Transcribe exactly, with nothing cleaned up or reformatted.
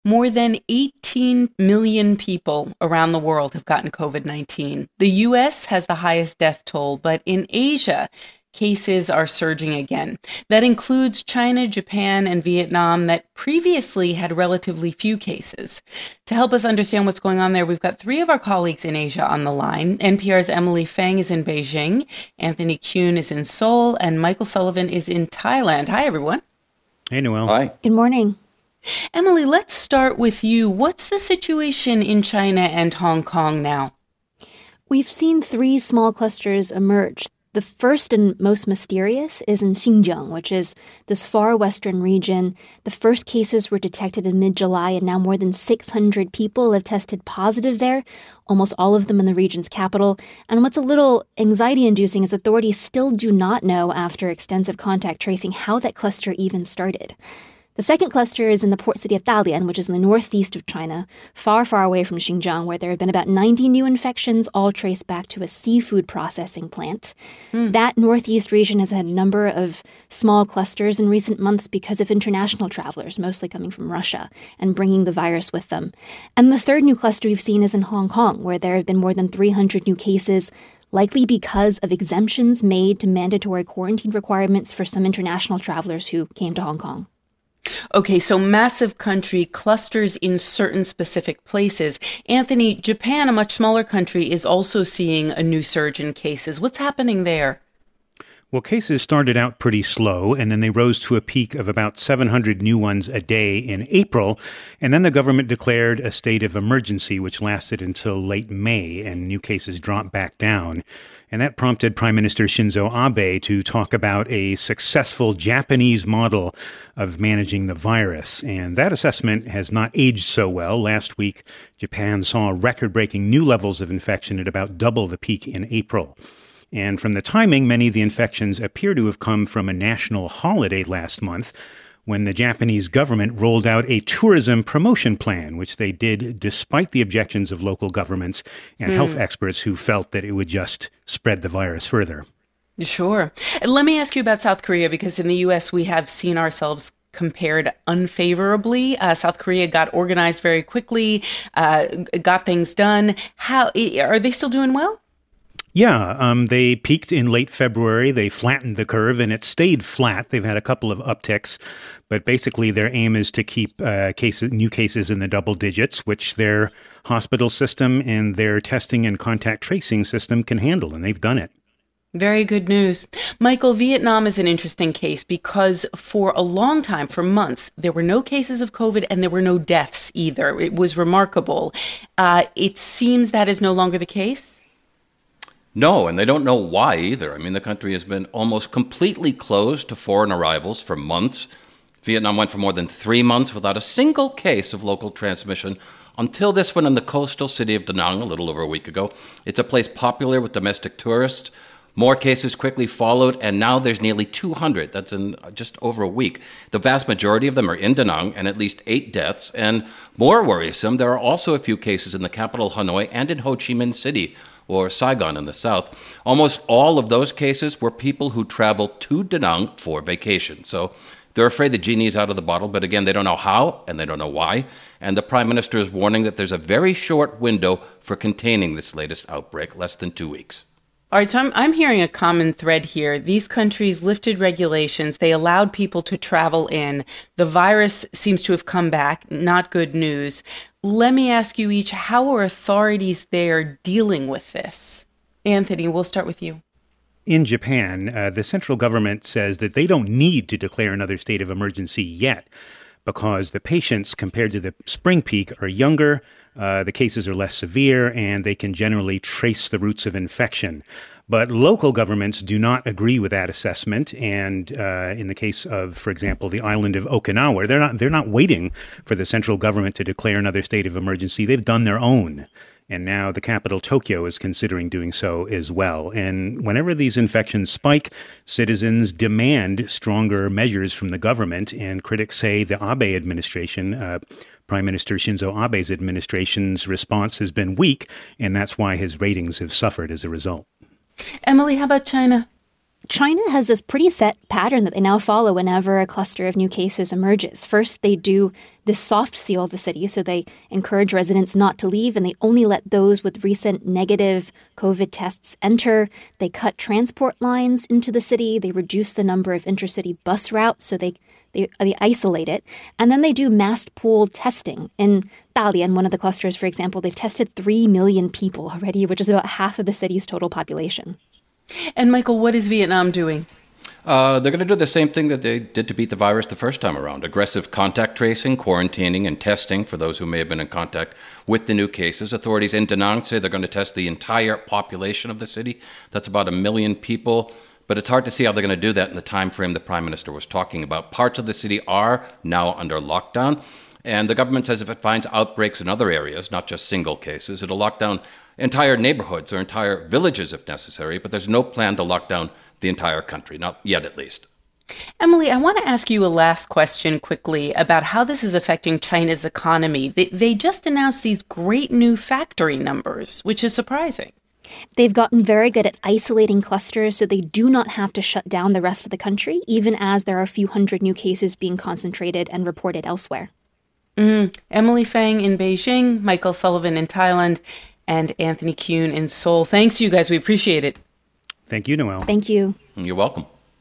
More than eighteen million people around the world have gotten COVID nineteen. The U S has the highest death toll, but in Asia, cases are surging again. That includes China, Japan, and Vietnam that previously had relatively few cases. To help us understand what's going on there, we've got three of our colleagues in Asia on the line. N P R's Emily Feng is in Beijing, Anthony Kuhn is in Seoul, and Michael Sullivan is in Thailand. Hi, everyone. Hey, Noel. Hi. Good morning. Emily, let's start with you. What's the situation in China and Hong Kong now? We've seen three small clusters emerge. The first and most mysterious is in Xinjiang, which is this far western region. The first cases were detected in mid-July, and now more than six hundred people have tested positive there, almost all of them in the region's capital. And what's a little anxiety-inducing is authorities still do not know, after extensive contact tracing, how that cluster even started. The second cluster is in the port city of Dalian, which is in the northeast of China, far, far away from Xinjiang, where there have been about ninety new infections, all traced back to a seafood processing plant. Mm. That northeast region has had a number of small clusters in recent months because of international travelers, mostly coming from Russia, and bringing the virus with them. And the third new cluster we've seen is in Hong Kong, where there have been more than three hundred new cases, likely because of exemptions made to mandatory quarantine requirements for some international travelers who came to Hong Kong. Okay, so massive country, clusters in certain specific places. Anthony, Japan, a much smaller country, is also seeing a new surge in cases. What's happening there? Well, cases started out pretty slow, and then they rose to a peak of about seven hundred new ones a day in April. And then the government declared a state of emergency, which lasted until late May, and new cases dropped back down. And that prompted Prime Minister Shinzo Abe to talk about a successful Japanese model of managing the virus. And that assessment has not aged so well. Last week, Japan saw record-breaking new levels of infection at about double the peak in April. And from the timing, many of the infections appear to have come from a national holiday last month, when the Japanese government rolled out a tourism promotion plan, which they did despite the objections of local governments and mm. health experts who felt that it would just spread the virus further. Sure. Let me ask you about South Korea, because in the U S we have seen ourselves compared unfavorably. Uh, South Korea got organized very quickly, uh, got things done. How are they still doing well? Yeah, um, they peaked in late February. They flattened the curve, and it stayed flat. They've had a couple of upticks, but basically their aim is to keep uh, cases, new cases in the double digits, which their hospital system and their testing and contact tracing system can handle, and they've done it. Very good news. Michael, Vietnam is an interesting case because for a long time, for months, there were no cases of COVID and there were no deaths either. It was remarkable. Uh, it seems that is no longer the case. No, and they don't know why either. I mean, the country has been almost completely closed to foreign arrivals for months. Vietnam went for more than three months without a single case of local transmission until this one in the coastal city of Da Nang a little over a week ago. It's a place popular with domestic tourists. More cases quickly followed, and now there's nearly two hundred. That's in just over a week. The vast majority of them are in Da Nang, and at least eight deaths. And more worrisome, there are also a few cases in the capital, Hanoi, and in Ho Chi Minh City, or Saigon in the south. Almost all of those cases were people who traveled to Da Nang for vacation. So they're afraid the genie is out of the bottle, but again, they don't know how and they don't know why. And the prime minister is warning that there's a very short window for containing this latest outbreak, less than two weeks. All right, so I'm, I'm hearing a common thread here. These countries lifted regulations. They allowed people to travel in. The virus seems to have come back. Not good news. Let me ask you each, how are authorities there dealing with this? Anthony, we'll start with you. In Japan, uh, the central government says that they don't need to declare another state of emergency yet because the patients, compared to the spring peak, are younger, uh, the cases are less severe, and they can generally trace the roots of infection. But local governments do not agree with that assessment. And uh, in the case of, for example, the island of Okinawa, they're not they're not waiting for the central government to declare another state of emergency. They've done their own. And now the capital, Tokyo, is considering doing so as well. And whenever these infections spike, citizens demand stronger measures from the government. And critics say the Abe administration, uh, Prime Minister Shinzo Abe's administration's response has been weak, and that's why his ratings have suffered as a result. Emily, how about China? China has this pretty set pattern that they now follow whenever a cluster of new cases emerges. First, they do this soft seal of the city, so they encourage residents not to leave, and they only let those with recent negative COVID tests enter. They cut transport lines into the city. They reduce the number of intercity bus routes, so they They, they isolate it. And then they do massed pool testing. In Dalian, one of the clusters, for example, they've tested three million people already, which is about half of the city's total population. And Michael, what is Vietnam doing? Uh, they're going to do the same thing that they did to beat the virus the first time around. Aggressive contact tracing, quarantining, and testing for those who may have been in contact with the new cases. Authorities in Da Nang say they're going to test the entire population of the city. That's about a million people. But it's hard to see how they're going to do that in the time frame the Prime Minister was talking about. Parts of the city are now under lockdown. And the government says if it finds outbreaks in other areas, not just single cases, it'll lock down entire neighborhoods or entire villages if necessary. But there's no plan to lock down the entire country, not yet at least. Emily, I want to ask you a last question quickly about how this is affecting China's economy. They, they just announced these great new factory numbers, which is surprising. They've gotten very good at isolating clusters so they do not have to shut down the rest of the country, even as there are a few hundred new cases being concentrated and reported elsewhere. Mm. Emily Feng in Beijing, Michael Sullivan in Thailand, and Anthony Kuhn in Seoul. Thanks, you guys. We appreciate it. Thank you, Noelle. Thank you. You're welcome.